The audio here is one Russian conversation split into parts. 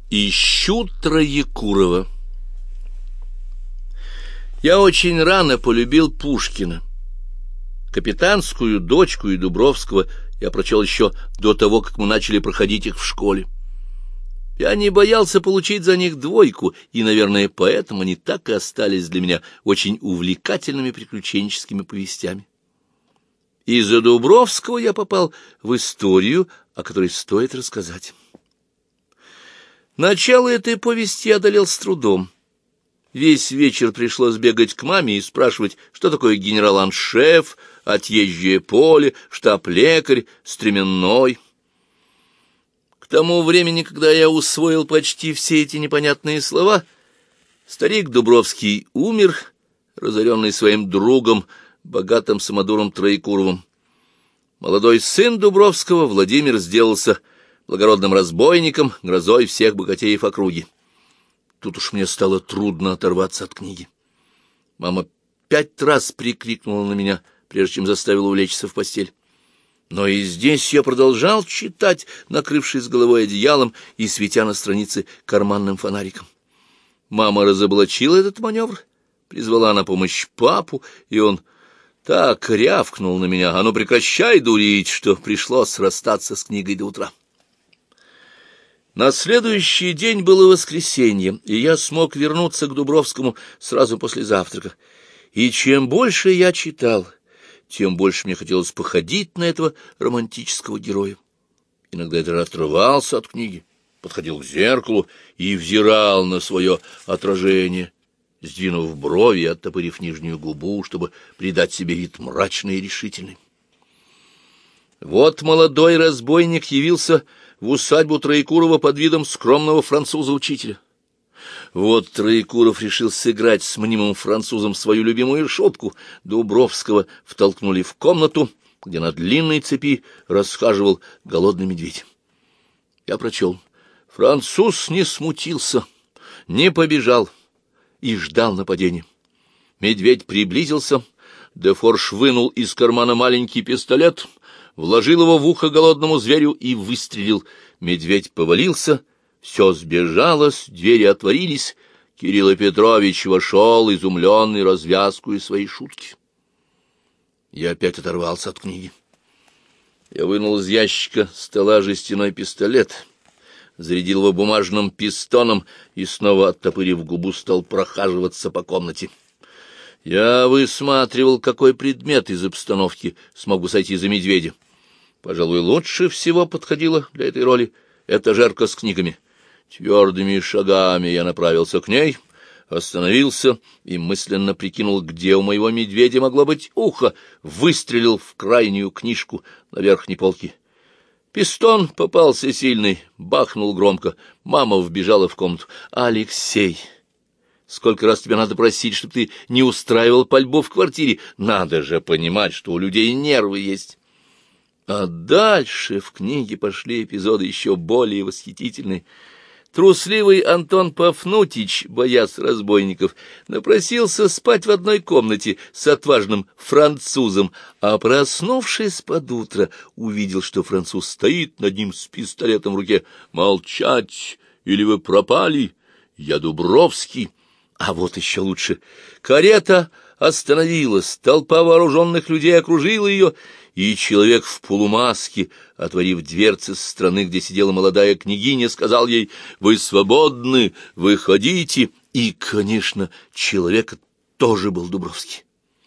Ищу Троекурова. Я очень рано полюбил Пушкина. «Капитанскую дочку» и Дубровского я прочел еще до того, как мы начали проходить их в школе. Я не боялся получить за них двойку, и, наверное, поэтому они так и остались для меня очень увлекательными приключенческими повестями. Из-за Дубровского я попал в историю, о которой стоит рассказать. Начало этой повести я одолел с трудом. Весь вечер пришлось бегать к маме и спрашивать, что такое генерал-аншеф, отъезжее поле, штаб-лекарь, стременной. К тому времени, когда я усвоил почти все эти непонятные слова, старик Дубровский умер, разоренный своим другом, богатым самодуром Троекуровым. Молодой сын Дубровского, Владимир, сделался благородным разбойником, грозой всех богатеев округи. Тут уж мне стало трудно оторваться от книги. Мама 5 раз прикрикнула на меня, прежде чем заставила улечься в постель. Но и здесь я продолжал читать, накрывшись головой одеялом и светя на странице карманным фонариком. Мама разоблачила этот маневр, призвала на помощь папу, и он так рявкнул на меня: «А ну прекращай дурить!», что пришлось расстаться с книгой до утра. На следующий день было воскресенье, и я смог вернуться к Дубровскому сразу после завтрака. И чем больше я читал, тем больше мне хотелось походить на этого романтического героя. Иногда я даже отрывался от книги, подходил к зеркалу и взирал на свое отражение, сдвинув брови и оттопырив нижнюю губу, чтобы придать себе вид мрачный и решительный. Вот молодой разбойник явился в усадьбу Троекурова под видом скромного француза-учителя. Вот Троекуров решил сыграть с мнимым французом свою любимую шутку. Дубровского втолкнули в комнату, где на длинной цепи расхаживал голодный медведь. Я прочел. Француз не смутился, не побежал и ждал нападения. Медведь приблизился, Дефорж вынул из кармана маленький пистолет, вложил его в ухо голодному зверю и выстрелил. Медведь повалился, все сбежалось, двери отворились. Кирилл Петрович вошел, изумленный развязкой своей шутки. Я опять оторвался от книги. Я вынул из ящика стола жестяной пистолет, зарядил его бумажным пистоном и, снова оттопырив губу, стал прохаживаться по комнате. Я высматривал, какой предмет из обстановки смог бы сойти за медведя. Пожалуй, лучше всего подходила для этой роли этажерка с книгами. Твердыми шагами я направился к ней, остановился и мысленно прикинул, где у моего медведя могло быть ухо, выстрелил в крайнюю книжку на верхней полке. Пистон попался сильный, бахнул громко. Мама вбежала в комнату. «Алексей, сколько раз тебе надо просить, чтобы ты не устраивал пальбу в квартире? Надо же понимать, что у людей нервы есть». А дальше в книге пошли эпизоды еще более восхитительные. Трусливый Антон Пафнутич, боясь разбойников, напросился спать в одной комнате с отважным французом, а, проснувшись под утро, увидел, что француз стоит над ним с пистолетом в руке. «Молчать, или вы пропали? Я Дубровский». А вот еще лучше. Карета остановилась, толпа вооруженных людей окружила ее, и человек в полумаске, отворив дверцы со стороны, где сидела молодая княгиня, сказал ей: «Вы свободны, выходите». И, конечно, человек тоже был Дубровский.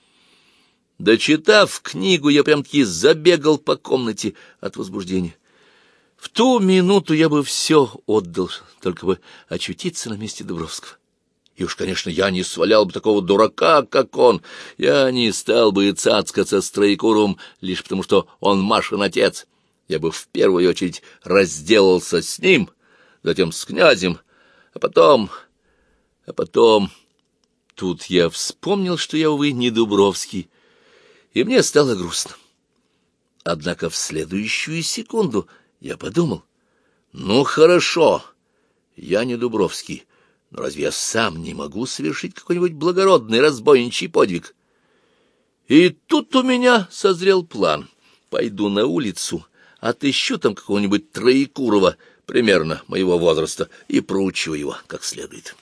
Дочитав книгу, я прям-таки забегал по комнате от возбуждения. В ту минуту я бы все отдал, только бы очутиться на месте Дубровского. И уж, конечно, я не свалял бы такого дурака, как он. Я не стал бы цацкаться с Троекуровым лишь потому, что он Машин отец. Я бы в первую очередь разделался с ним, затем с князем, а потом... Тут я вспомнил, что я, увы, не Дубровский, и мне стало грустно. Однако в следующую секунду я подумал: ну, хорошо, я не Дубровский, но разве я сам не могу совершить какой-нибудь благородный разбойничий подвиг? И тут у меня созрел план. Пойду на улицу, отыщу там какого-нибудь Троекурова, примерно моего возраста, и проучиваю его как следует.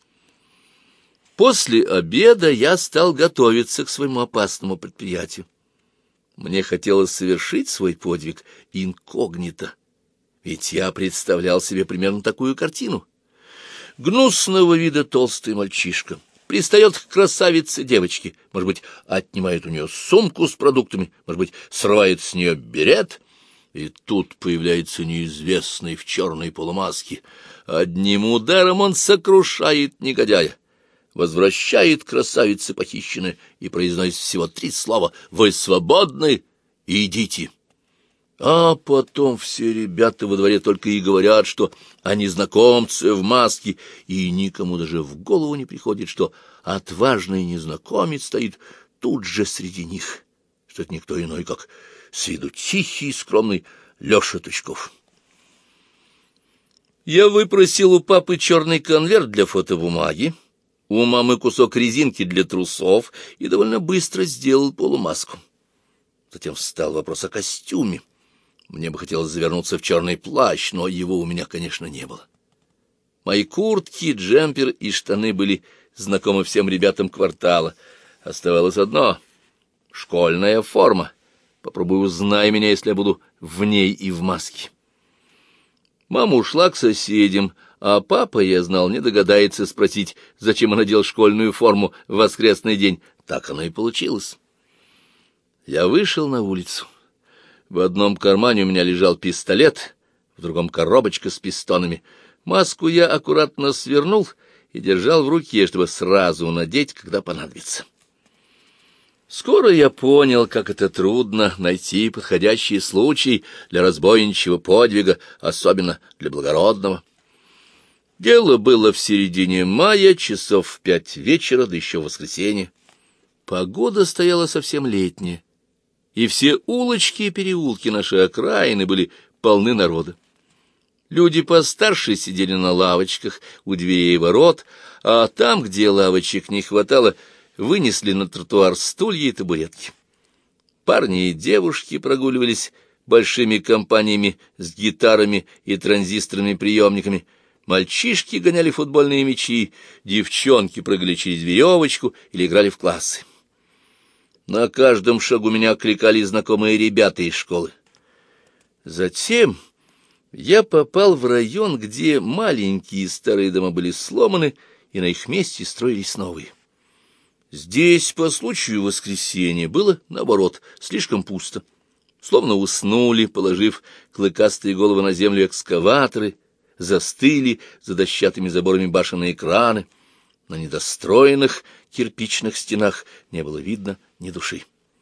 После обеда я стал готовиться к своему опасному предприятию. Мне хотелось совершить свой подвиг инкогнито, ведь я представлял себе примерно такую картину. Гнусного вида толстый мальчишка пристает к красавице девочке, может быть, отнимает у нее сумку с продуктами, может быть, срывает с нее берет, и тут появляется неизвестный в черной полумаске. Одним ударом он сокрушает негодяя, возвращает красавице похищенное и произносит всего 3 слова: «Вы свободны, идите». А потом все ребята во дворе только и говорят, что о незнакомце в маске, и никому даже в голову не приходит, что отважный незнакомец стоит тут же среди них, что это никто иной, как с виду тихий и скромный Леша Тучков. Я выпросил у папы черный конверт для фотобумаги, у мамы кусок резинки для трусов и довольно быстро сделал полумаску. Затем встал вопрос о костюме. Мне бы хотелось завернуться в черный плащ, но его у меня, конечно, не было. Мои куртки, джемпер и штаны были знакомы всем ребятам квартала. Оставалось одно — школьная форма. Попробуй узнай меня, если я буду в ней и в маске. Мама ушла к соседям, а папа, я знал, не догадается спросить, зачем он надел школьную форму в воскресный день. Так оно и получилось. Я вышел на улицу. В одном кармане у меня лежал пистолет, в другом коробочка с пистонами. Маску я аккуратно свернул и держал в руке, чтобы сразу надеть, когда понадобится. Скоро я понял, как это трудно найти подходящий случай для разбойничьего подвига, особенно для благородного. Дело было в середине мая, часов в 5 вечера, да еще в воскресенье. Погода стояла совсем летняя, и все улочки и переулки нашей окраины были полны народа. Люди постарше сидели на лавочках у дверей и ворот, а там, где лавочек не хватало, вынесли на тротуар стулья и табуретки. Парни и девушки прогуливались большими компаниями с гитарами и транзисторными приемниками. Мальчишки гоняли футбольные мячи, девчонки прыгали через веревочку или играли в классы. На каждом шагу меня окликали знакомые ребята из школы. Затем я попал в район, где маленькие старые дома были сломаны, и на их месте строились новые. Здесь по случаю воскресенья было, наоборот, слишком пусто. Словно уснули, положив клыкастые головы на землю экскаваторы, застыли за дощатыми заборами башенные краны. На недостроенных кирпичных стенах не было видно ни души.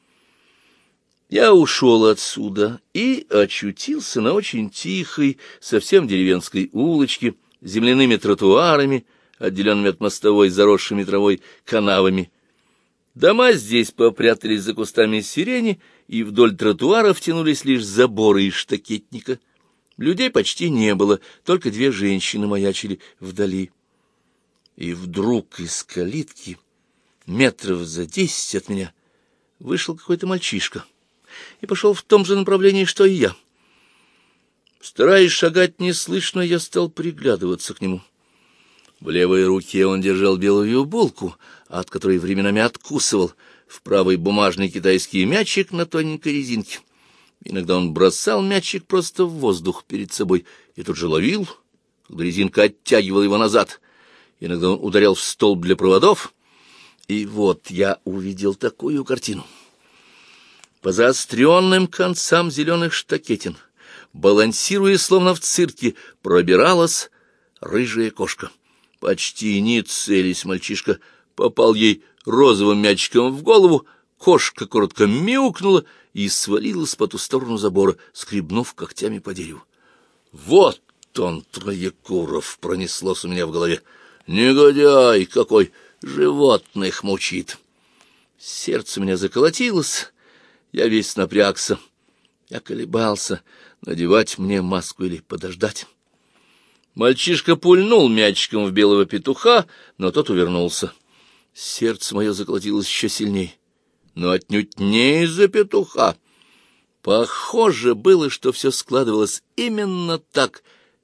Я ушел отсюда и очутился на очень тихой, совсем деревенской улочке, с земляными тротуарами, отделенными от мостовой заросшими травой канавами. Дома здесь попрятались за кустами сирени, и вдоль тротуаров тянулись лишь заборы из штакетника. Людей почти не было, только 2 женщины маячили вдали. И вдруг из калитки, метров за 10 от меня, вышел какой-то мальчишка и пошел в том же направлении, что и я. Стараясь шагать неслышно, я стал приглядываться к нему. В левой руке он держал белую булку, от которой временами откусывал, в правой бумажный китайский мячик на тоненькой резинке. Иногда он бросал мячик просто в воздух перед собой и тут же ловил, когда резинка оттягивала его назад. Иногда он ударял в столб для проводов, и вот я увидел такую картину. По заостренным концам зеленых штакетин, балансируя словно в цирке, пробиралась рыжая кошка. Почти не целясь, мальчишка попал ей розовым мячиком в голову, кошка коротко мяукнула и свалилась по ту сторону забора, скребнув когтями по дереву. «Вот он, Троекуров!» — пронеслось у меня в голове. «Негодяй какой! Животных мучит!» Сердце у меня заколотилось, я весь напрягся. Я колебался, надевать мне маску или подождать. Мальчишка пульнул мячиком в белого петуха, но тот увернулся. Сердце мое заколотилось еще сильней, но отнюдь не из-за петуха. Похоже было, что все складывалось именно так,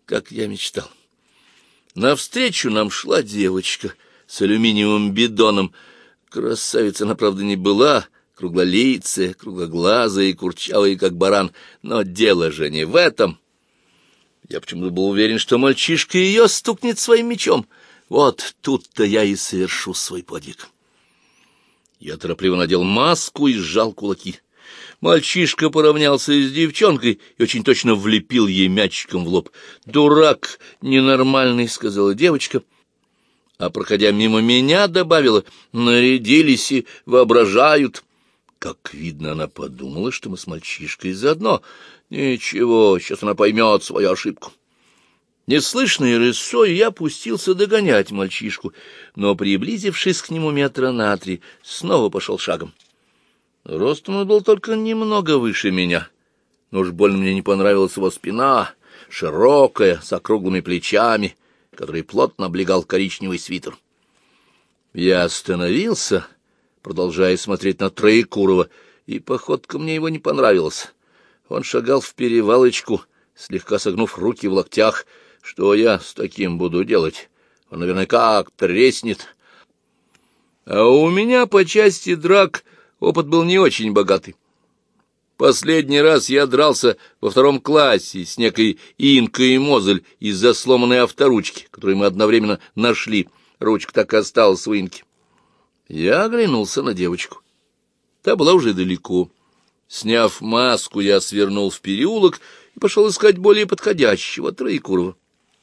как я мечтал. Навстречу нам шла девочка с алюминиевым бидоном. Красавица она, правда, не была, круглолицая, круглоглазая и курчавая, как баран, но дело же не в этом. Я почему-то был уверен, что мальчишка ее стукнет своим мечом. Вот тут-то я и совершу свой подвиг. Я торопливо надел маску и сжал кулаки. Мальчишка поравнялся с девчонкой и очень точно влепил ей мячиком в лоб. «Дурак ненормальный», — сказала девочка, а, проходя мимо меня, добавила: «Нарядились и воображают». Как видно, она подумала, что мы с мальчишкой заодно. Ничего, сейчас она поймет свою ошибку. Неслышной рысой я пустился догонять мальчишку, но, приблизившись к нему метра на 3, снова пошел шагом. Ростом он был только немного выше меня, но уж больно мне не понравилась его спина, широкая, с округлыми плечами, который плотно облегал коричневый свитер. Я остановился, продолжая смотреть на Троекурова, и походка мне его не понравилась. Он шагал в перевалочку, слегка согнув руки в локтях. Что я с таким буду делать? Он наверняка треснет. А у меня по части драк опыт был не очень богатый. Последний раз я дрался во 2 классе с некой Инкой Мозель из-за сломанной авторучки, которую мы одновременно нашли. Ручка так и осталась у Инки. Я оглянулся на девочку. Та была уже далеко. Сняв маску, я свернул в переулок и пошел искать более подходящего Троекурова.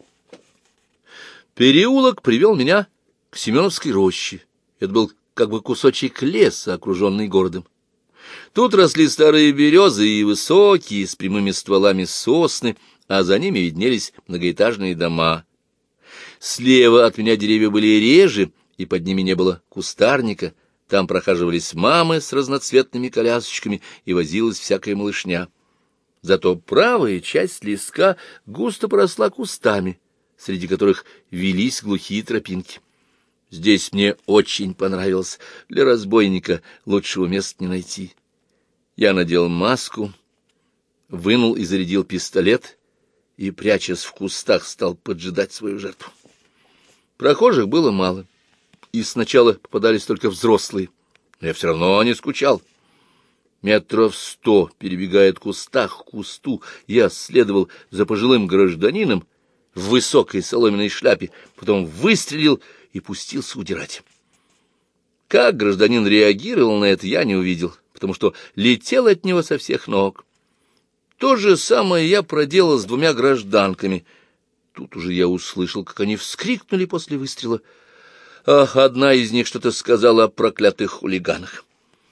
Переулок привел меня к Семеновской роще. Это был как бы кусочек леса, окруженный городом. Тут росли старые березы и высокие, с прямыми стволами сосны, а за ними виднелись многоэтажные дома. Слева от меня деревья были реже, и под ними не было кустарника. Там прохаживались мамы с разноцветными колясочками, и возилась всякая малышня. Зато правая часть леска густо поросла кустами, среди которых велись глухие тропинки. Здесь мне очень понравилось. Для разбойника лучшего места не найти. Я надел маску, вынул и зарядил пистолет и, прячась в кустах, стал поджидать свою жертву. Прохожих было мало, и сначала попадались только взрослые, но я все равно не скучал. 100 метров, перебегая от куста к кусту, я следовал за пожилым гражданином в высокой соломенной шляпе, потом выстрелил и пустился удирать. Как гражданин реагировал на это, я не увидел, потому что летел от него со всех ног. То же самое я проделал с 2 гражданками. Тут уже я услышал, как они вскрикнули после выстрела. Ах, одна из них что-то сказала о проклятых хулиганах.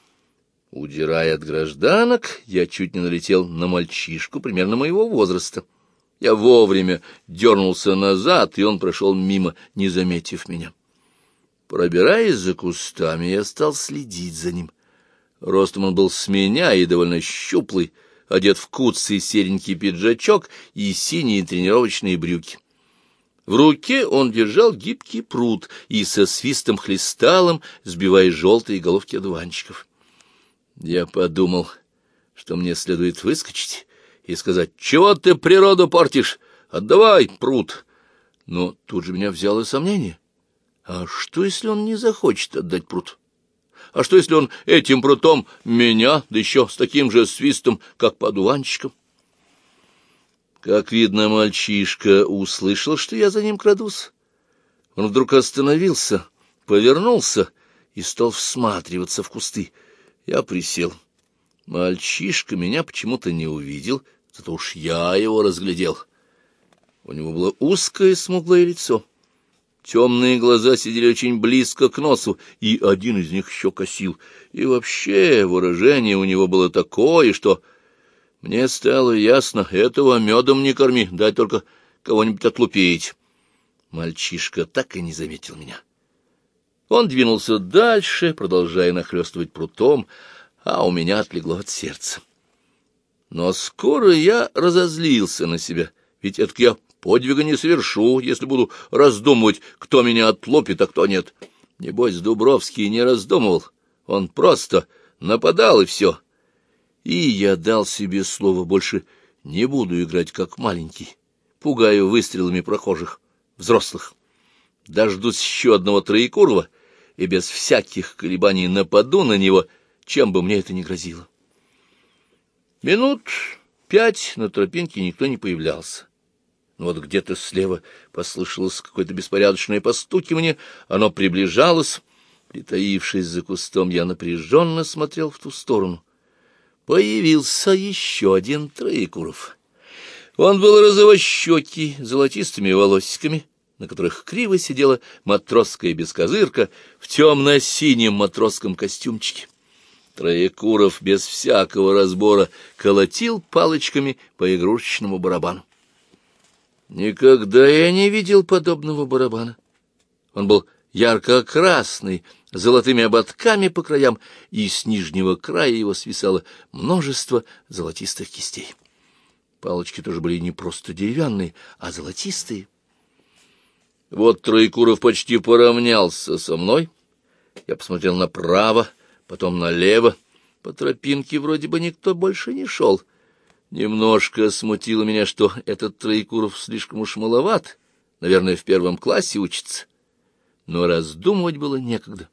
Удирая от гражданок, я чуть не налетел на мальчишку примерно моего возраста. Я вовремя дернулся назад, и он прошел мимо, не заметив меня. Пробираясь за кустами, я стал следить за ним. Ростом он был с меня и довольно щуплый, одет в куцый серенький пиджачок и синие тренировочные брюки. В руке он держал гибкий прут и со свистом хлестал им, сбивая желтые головки одуванчиков. Я подумал, что мне следует выскочить и сказать: «Чего ты природу портишь? Отдавай прут!» Но тут же меня взяло сомнение. А что, если он не захочет отдать прут? А что, если он этим прутом меня, да еще с таким же свистом, как по одуванчикам? Как видно, мальчишка услышал, что я за ним крадусь. Он вдруг остановился, повернулся и стал всматриваться в кусты. Я присел. Мальчишка меня почему-то не увидел, зато уж я его разглядел. У него было узкое смуглое лицо. Темные глаза сидели очень близко к носу, и один из них еще косил. И вообще выражение у него было такое, что мне стало ясно: этого медом не корми, дай только кого-нибудь отлупить. Мальчишка так и не заметил меня. Он двинулся дальше, продолжая нахлёстывать прутом, а у меня отлегло от сердца. Но скоро я разозлился на себя, ведь это я подвига не совершу, если буду раздумывать, кто меня отлупит, а кто нет. Небось, Дубровский не раздумывал, он просто нападал, и все. И я дал себе слово: больше не буду играть как маленький, пугаю выстрелами прохожих, взрослых. Дождусь еще одного Троекурова и без всяких колебаний нападу на него, чем бы мне это ни грозило. Минут 5 на тропинке никто не появлялся. Но вот где-то слева послышалось какое-то беспорядочное постукивание, оно приближалось. Притаившись за кустом, я напряженно смотрел в ту сторону. Появился еще один Троекуров. Он был розовощекий, с золотистыми волосиками, на которых криво сидела матросская бескозырка в темно-синем матросском костюмчике. Троекуров без всякого разбора колотил палочками по игрушечному барабану. Никогда я не видел подобного барабана. Он был ярко-красный, с золотыми ободками по краям, и с нижнего края его свисало множество золотистых кистей. Палочки тоже были не просто деревянные, а золотистые. Вот Троекуров почти поравнялся со мной. Я посмотрел направо, потом налево. По тропинке вроде бы никто больше не шел. Немножко смутило меня, что этот Троекуров слишком уж маловат, наверное, в 1 классе учится. Но раздумывать было некогда.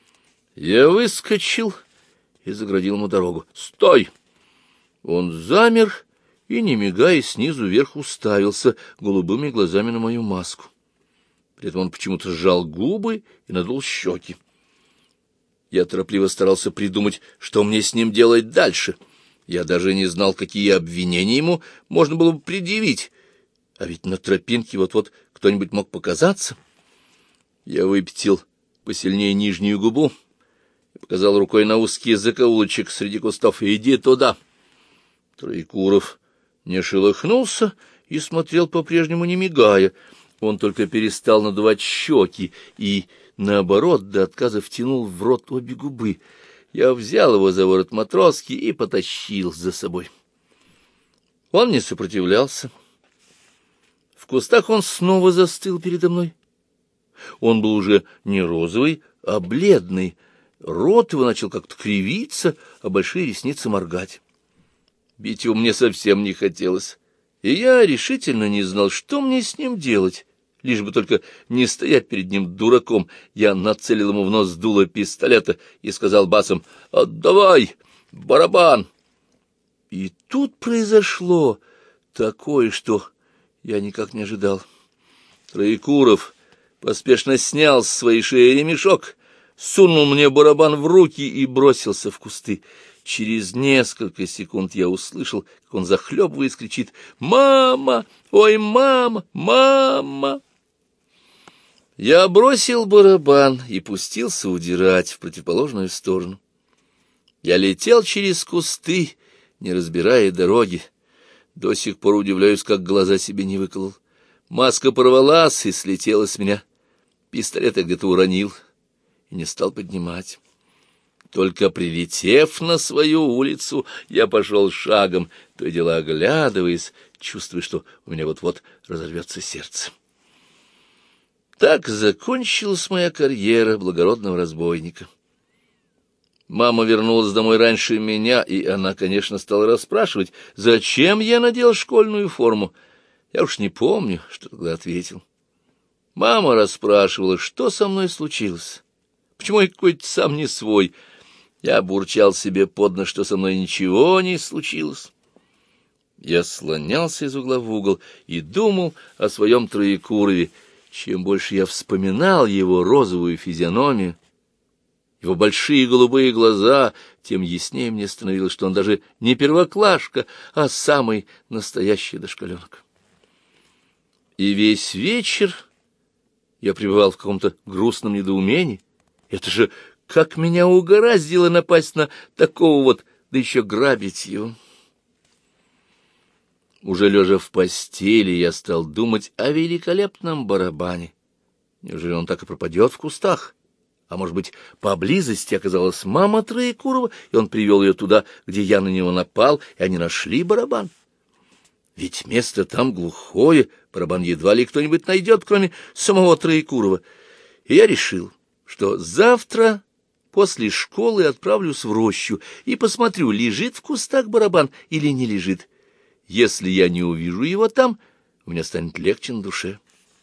Я выскочил и заградил ему дорогу. «Стой!» Он замер и, не мигая, снизу вверх уставился голубыми глазами на мою маску. При этом он почему-то сжал губы и надул щеки. Я торопливо старался придумать, что мне с ним делать дальше. Я даже не знал, какие обвинения ему можно было бы предъявить. А ведь на тропинке вот-вот кто-нибудь мог показаться. Я выпятил посильнее нижнюю губу и показал рукой на узкий закоулочек среди кустов. «Иди туда!» Троекуров не шелохнулся и смотрел по-прежнему не мигая. Он только перестал надувать щеки и, наоборот, до отказа втянул в рот обе губы. Я взял его за ворот матроски и потащил за собой. Он не сопротивлялся. В кустах он снова застыл передо мной. Он был уже не розовый, а бледный. Рот его начал как-то кривиться, а большие ресницы моргать. Бить его мне совсем не хотелось, и я решительно не знал, что мне с ним делать. Лишь бы только не стоять перед ним дураком, я нацелил ему в нос дуло пистолета и сказал басом: «Отдавай барабан!» И тут произошло такое, что я никак не ожидал. Троекуров поспешно снял с своей шеи ремешок, сунул мне барабан в руки и бросился в кусты. Через несколько секунд я услышал, как он, захлебываясь, кричит: «Мама! Ой, мама! Мама!» Я бросил барабан и пустился удирать в противоположную сторону. Я летел через кусты, не разбирая дороги. До сих пор удивляюсь, как глаза себе не выколол. Маска порвалась и слетела с меня. Пистолет я где-то уронил и не стал поднимать. Только прилетев на свою улицу, я пошел шагом, то и дело оглядываясь, чувствуя, что у меня вот-вот разорвется сердце. Так закончилась моя карьера благородного разбойника. Мама вернулась домой раньше меня, и она, конечно, стала расспрашивать, зачем я надел школьную форму. Я уж не помню, что тогда ответил. Мама расспрашивала, что со мной случилось, почему я какой-то сам не свой. Я бурчал себе под нос, что со мной ничего не случилось. Я слонялся из угла в угол и думал о своем Троекурове. Чем больше я вспоминал его розовую физиономию, его большие голубые глаза, тем яснее мне становилось, что он даже не первоклашка, а самый настоящий дошколенок. И весь вечер я пребывал в каком-то грустном недоумении. Это же как меня угораздило напасть на такого вот, да еще грабить его. Уже лежа в постели, я стал думать о великолепном барабане. Неужели он так и пропадет в кустах? А может быть, поблизости оказалась мама Троекурова, и он привел ее туда, где я на него напал, и они нашли барабан? Ведь место там глухое, барабан едва ли кто-нибудь найдет, кроме самого Троекурова. И я решил, что завтра после школы отправлюсь в рощу и посмотрю, лежит в кустах барабан или не лежит. Если я не увижу его там, у меня станет легче на душе.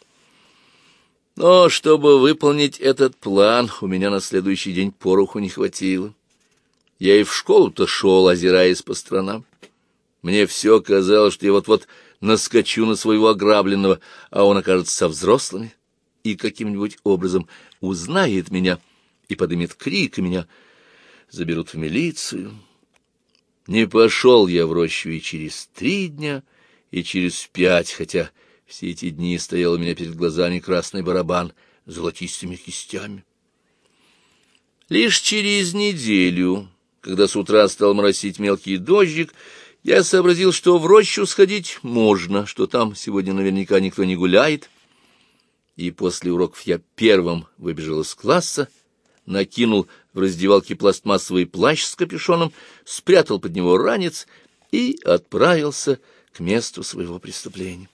Но чтобы выполнить этот план, у меня на следующий день пороху не хватило. Я и в школу-то шел, озираясь по сторонам. Мне все казалось, что я вот-вот наскочу на своего ограбленного, а он окажется со взрослыми и каким-нибудь образом узнает меня и подымет крик, и меня заберут в милицию. Не пошел я в рощу и через 3 дня, и через 5, хотя все эти дни стоял у меня перед глазами красный барабан с золотистыми кистями. Лишь через неделю, когда с утра стал моросить мелкий дождик, я сообразил, что в рощу сходить можно, что там сегодня наверняка никто не гуляет. И после уроков я первым выбежал из класса, накинул в раздевалке пластмассовый плащ с капюшоном, спрятал под него ранец и отправился к месту своего преступления.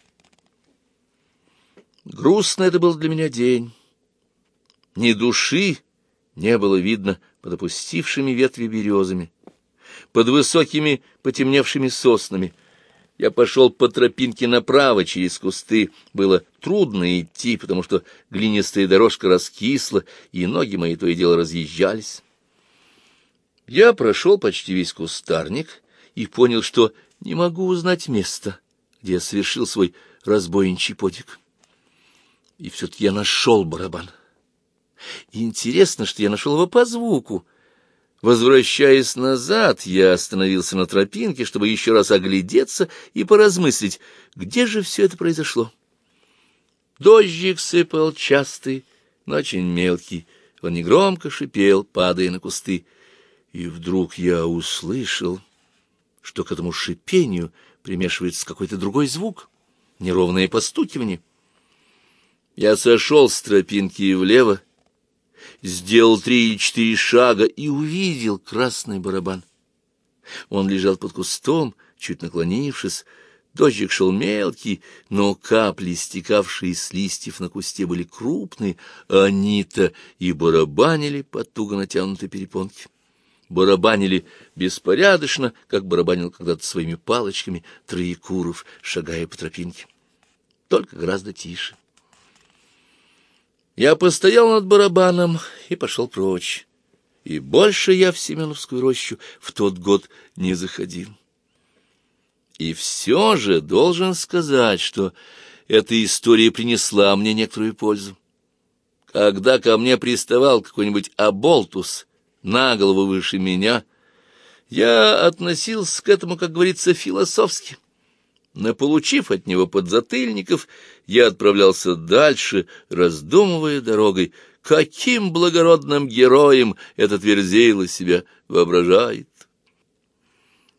Грустно это был для меня день. Ни души не было видно под опустившими ветви березами, под высокими потемневшими соснами. Я пошел по тропинке направо через кусты. Было трудно идти, потому что глинистая дорожка раскисла, и ноги мои то и дело разъезжались. Я прошел почти весь кустарник и понял, что не могу узнать место, где я совершил свой разбойничий подвиг. И все-таки я нашел барабан. И интересно, что я нашел его по звуку. Возвращаясь назад, я остановился на тропинке, чтобы еще раз оглядеться и поразмыслить, где же все это произошло. Дождик сыпал частый, но очень мелкий. Он негромко шипел, падая на кусты. И вдруг я услышал, что к этому шипению примешивается какой-то другой звук, неровное постукивание. Я сошел с тропинки влево, сделал 3 или 4 шага и увидел красный барабан. Он лежал под кустом, чуть наклонившись. Дождик шел мелкий, но капли, стекавшие с листьев на кусте, были крупные, а они-то и барабанили по туго натянутой перепонке. Барабанили беспорядочно, как барабанил когда-то своими палочками Троекуров, шагая по тропинке, только гораздо тише. Я постоял над барабаном и пошел прочь. И больше я в Семеновскую рощу в тот год не заходил. И все же должен сказать, что эта история принесла мне некоторую пользу. Когда ко мне приставал какой-нибудь оболтус на голову выше меня, я относился к этому, как говорится, философски. Но, получив от него подзатыльников, я отправлялся дальше, раздумывая дорогой, каким благородным героем этот Верзила себя воображает.